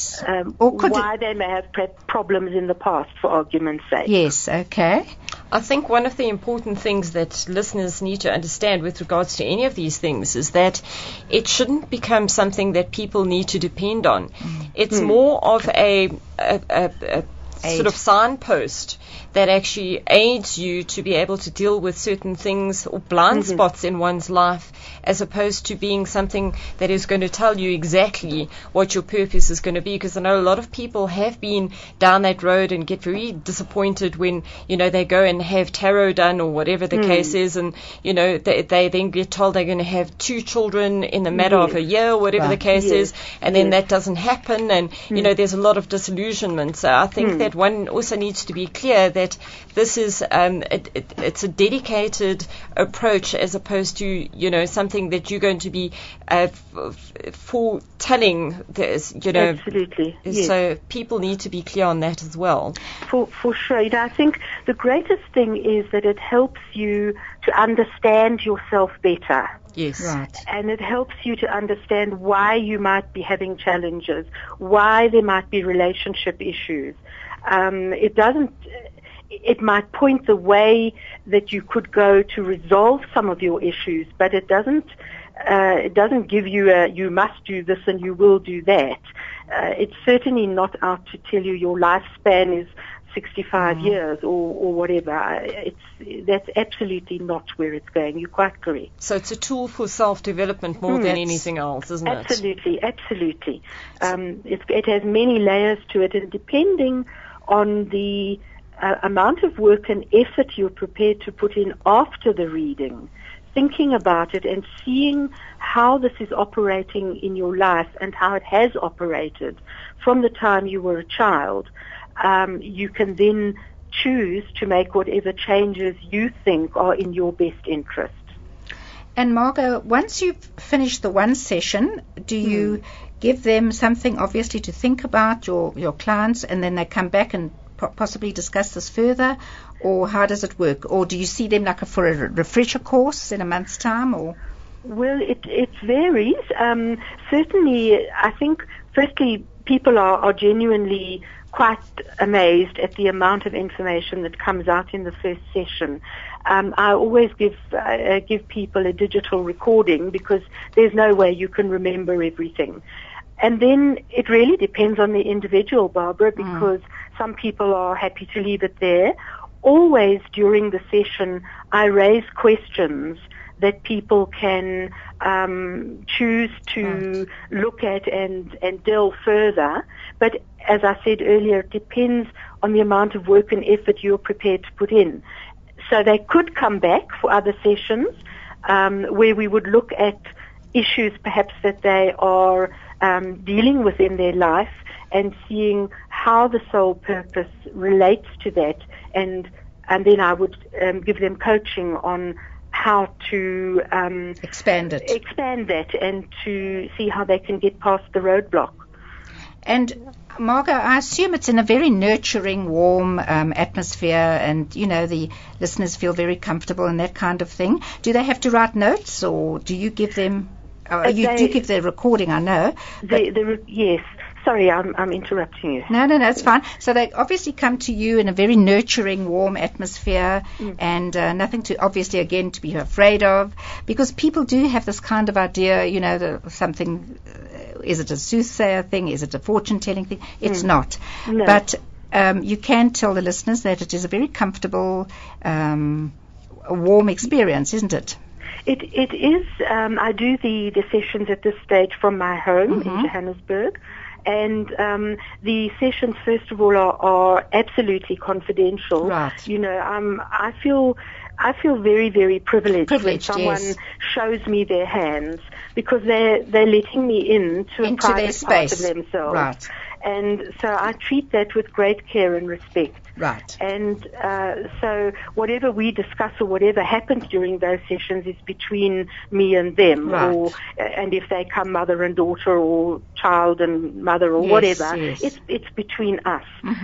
why they may have problems in the past, for argument's sake. Yes, okay. I think one of the important things that listeners need to understand with regards to any of these things is that it shouldn't become something that people need to depend on. It's more of a sort of signpost that actually aids you to be able to deal with certain things or blind spots in one's life, as opposed to being something that is going to tell you exactly what your purpose is going to be. Because I know a lot of people have been down that road and get very disappointed when, they go and have tarot done or whatever the case is, and, they then get told they're going to have 2 children in the matter of a year or whatever the case is, and then that doesn't happen, and, there's a lot of disillusionment. So I think that one also needs to be clear that this is it's a dedicated approach, as opposed to something that you're going to be foretelling. Absolutely. So people need to be clear on that as well. For sure. I think the greatest thing is that it helps you to understand yourself better. Yes. Right. And it helps you to understand why you might be having challenges, why there might be relationship issues. It might point the way that you could go to resolve some of your issues, but it doesn't give you you must do this and you will do that. It's certainly not out to tell you your lifespan is 65 years or whatever. That's absolutely not where it's going. You're quite correct. So it's a tool for self-development more than anything else, isn't it? Absolutely. It has many layers to it, and depending on the amount of work and effort you're prepared to put in after the reading, thinking about it and seeing how this is operating in your life and how it has operated from the time you were a child, you can then choose to make whatever changes you think are in your best interest. And Margot, once you've finished the one session, do you give them something obviously to think about, your clients, and then they come back and possibly discuss this further, or how does it work? Or do you see them like for a refresher course in a month's time? Or Well, it varies. Certainly, I think, firstly, people are genuinely quite amazed at the amount of information that comes out in the first session. I always give people a digital recording because there's no way you can remember everything. And then it really depends on the individual, Barbara, because some people are happy to leave it there. Always during the session, I raise questions that people can choose to look at and delve further. But as I said earlier, it depends on the amount of work and effort you're prepared to put in. So they could come back for other sessions where we would look at issues perhaps that they are dealing with in their life and seeing how the soul purpose relates to that, and then I would give them coaching on how to expand that and to see how they can get past the roadblock. And Margot, I assume it's in a very nurturing, warm atmosphere, and the listeners feel very comfortable and that kind of thing. Do they have to write notes, or do you give them? You do give the recording, I know. Yes. Sorry, I'm interrupting you. No, it's fine. So they obviously come to you in a very nurturing, warm atmosphere, and nothing to, obviously, again, to be afraid of, because people do have this kind of idea, something, is it a soothsayer thing? Is it a fortune-telling thing? It's not. No. But you can tell the listeners that it is a very comfortable, warm experience, isn't it? It is. I do the sessions at this stage from my home in Johannesburg. And the sessions, first of all, are absolutely confidential. Right. I feel very, very privileged when someone shows me their hands, because they're letting me into a private part of themselves. Right. And so I treat that with great care and respect. Right. And so whatever we discuss or whatever happens during those sessions is between me and them. Right. And if they come mother and daughter or child and mother or whatever, it's between us.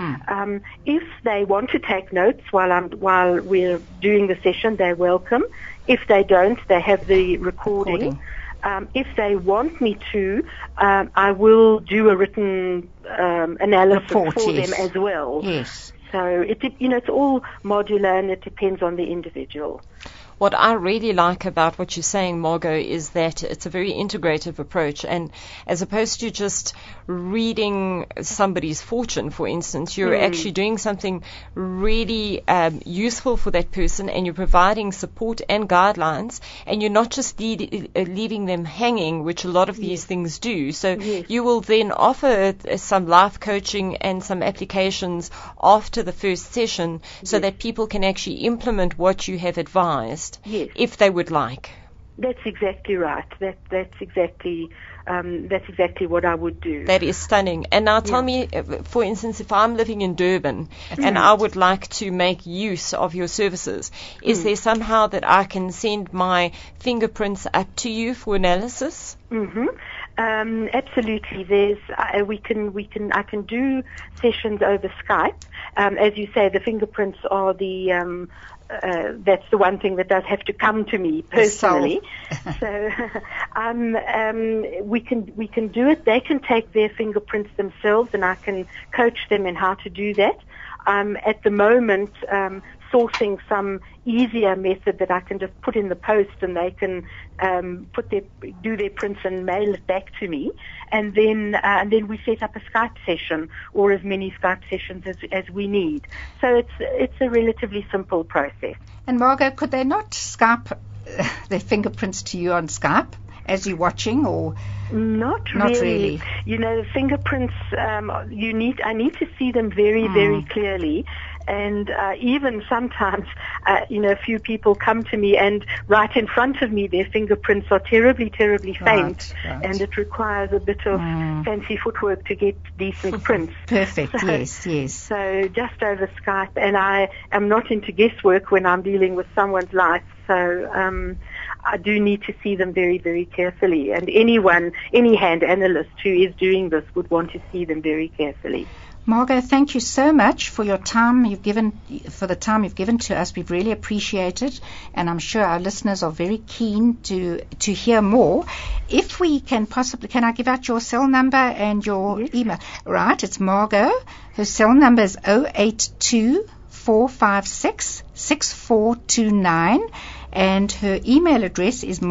If they want to take notes while we're doing the session, they're welcome. If they don't, they have the recording. If they want me to, I will do a written analysis for them as well. Yes. So it's all modular, and it depends on the individual. What I really like about what you're saying, Margot, is that it's a very integrative approach, and as opposed to just reading somebody's fortune, for instance, you're actually doing something really useful for that person, and you're providing support and guidelines, and you're not just leaving them hanging, which a lot of these things do. So you will then offer some life coaching and some applications after the first session so that people can actually implement what you have advised. Yes. If they would like. That's exactly right. That's exactly what I would do. That is stunning. And now tell me, for instance, if I'm living in Durban and I would like to make use of your services, is there somehow that I can send my fingerprints up to you for analysis? Absolutely. I can do sessions over Skype. As you say, the fingerprints are that's the one thing that does have to come to me personally. So, we can do it. They can take their fingerprints themselves, and I can coach them in how to do that. At the moment, sourcing some easier method that I can just put in the post, and they can do their prints and mail it back to me, and then we set up a Skype session or as many Skype sessions as we need. So it's a relatively simple process. And Margot, could they not Skype their fingerprints to you on Skype as you're watching, or? Not really. You know, the fingerprints, I need to see them very, very clearly. And even sometimes, a few people come to me, and right in front of me, their fingerprints are terribly, terribly faint, right. And it requires a bit of fancy footwork to get decent prints. Perfect. Yes. So just over Skype, and I am not into guesswork when I'm dealing with someone's life. So I do need to see them very, very carefully, and any hand analyst who is doing this would want to see them very carefully. Margot, thank you so much for your time you've given to us. We've really appreciated, and I'm sure our listeners are very keen to hear more. If we can I give out your cell number and your email? Right, it's Margot. Her cell number is 082 456 6429, and her email address is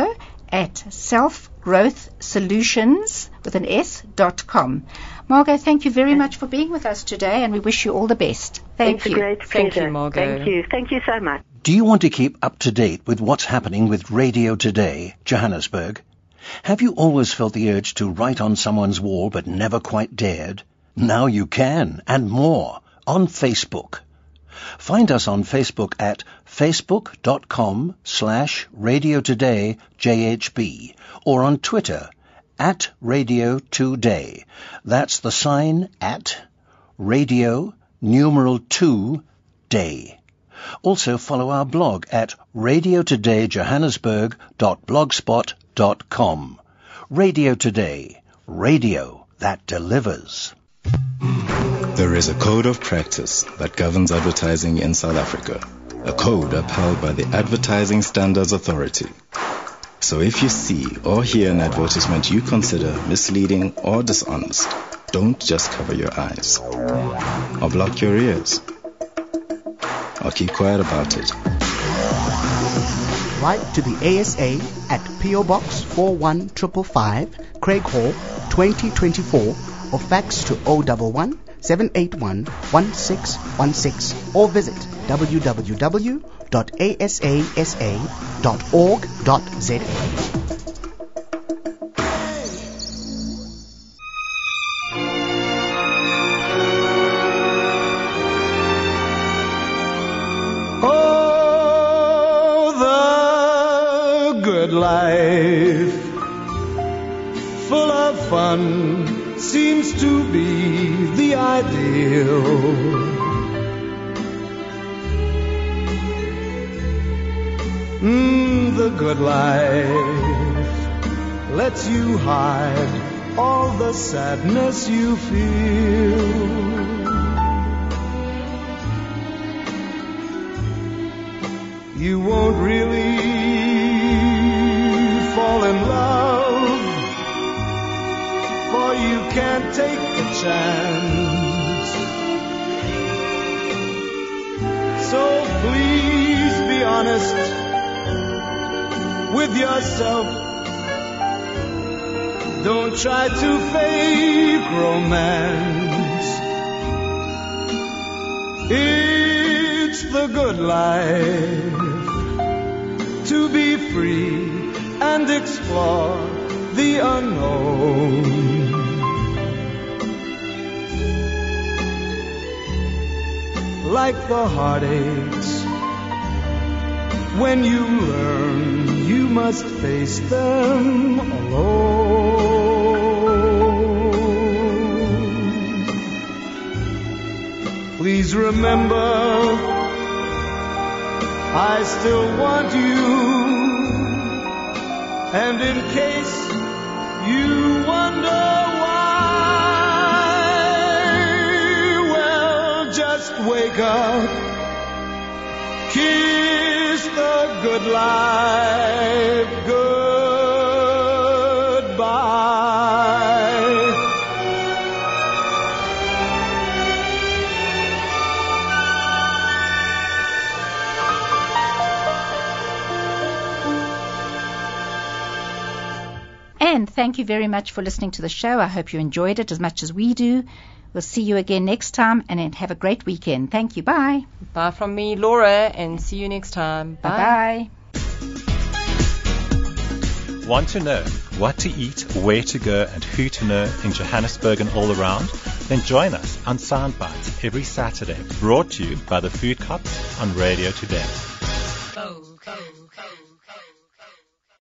margot@selfgrowthsolutions.com. Margot, thank you very much for being with us today, and we wish you all the best. Thank you. It's a great pleasure. Thank you, Margot. Thank you so much. Do you want to keep up to date with what's happening with Radio Today, Johannesburg? Have you always felt the urge to write on someone's wall but never quite dared? Now you can, and more, on Facebook. Find us on Facebook at facebook.com/RadioTodayJHB, or on Twitter @Radio2Day. That's the sign @Radio 2 Day. Also follow our blog at radiotodayjohannesburg.blogspot.com. Radio Today, radio that delivers. There is a code of practice that governs advertising in South Africa, a code upheld by the Advertising Standards Authority. So if you see or hear an advertisement you consider misleading or dishonest, don't just cover your eyes or block your ears or keep quiet about it. Write to the ASA at PO Box 41555, Craig Hall, 2024, or fax to 011 781 1616, or visit www.asasa.org.za. Oh, the good life, full of fun, seems to be the ideal. The good life lets you hide all the sadness you feel. You won't really fall in love, for you can't take the chance. So please be honest with yourself. Don't try to fake romance. It's the good life to be free and explore the unknown. Like the heartaches, when you learn you must face them alone. Please remember, I still want you, and in case You wonder why? Well, just wake up, kiss the good life goodbye. And thank you very much for listening to the show. I hope you enjoyed it as much as we do. We'll see you again next time, and then have a great weekend. Thank you. Bye. Bye from me, Laura, and see you next time. Bye. Bye-bye. Want to know what to eat, where to go, and who to know in Johannesburg and all around? Then join us on Soundbites every Saturday, brought to you by the Food Cops on Radio Today.